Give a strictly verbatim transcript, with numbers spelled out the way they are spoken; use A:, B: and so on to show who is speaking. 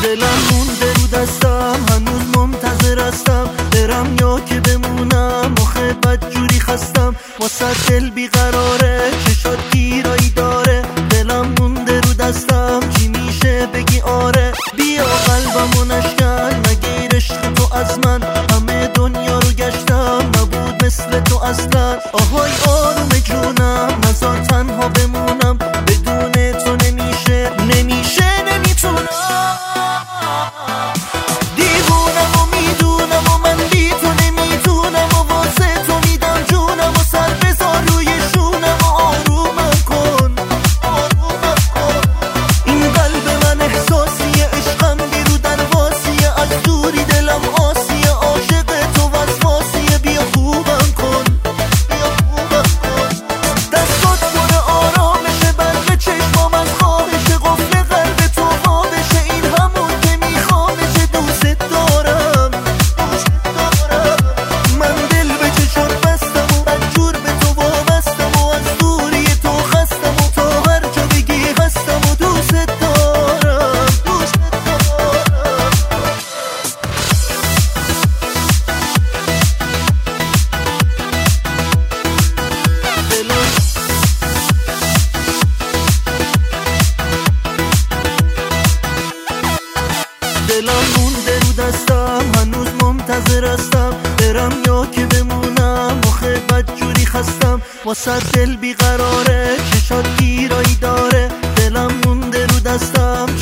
A: دلم مونده رو دستم، هنوز منتظر هستم برم یا که بمونم. آخه بد جوری خستم واسه دل بیقراره، چشات گیرایی داره. دلم مونده رو دستم، چی میشه بگی آره؟ بیا قلبمو نشکن، مگه عشق تو از من؟ همه دنیا رو گشتم، نبود مثل تو اصلا. آهای آروم جونم، نذار تنها بمونم، بدون تو نمیشه نمیشه نمیتونم. دیوونم و میدونم و من بی تو نمیتونم، و واسه تو میدم جونم و سر بذار روی شونم و آرومم کن آرومم کن. این قلب من احساسیه، عشقم بیرو درواسیه، از دوری دلم آسیه، عاشق تو وسواسیه. بیا خوبم کن بیا خوبم کن. دستات پر آرامشه، برق چشمام از خوابشه، قفل قلب تو خوابشه، این همون که میخوامشه. دوست دارم دوست دارم، من دل به چشات بستم و بدجور به تو وابستم، و از دوری تو خستم و تا هر جا بگی هستم و دوست دارم دوست دارم. دلم مونده رو دستم، هنوز منتظر هستم برم یا که بمونم. آخه بد جوری خستم واسه دل بیقراره، چشات گیرایی داره. دلم مونده رو دستم،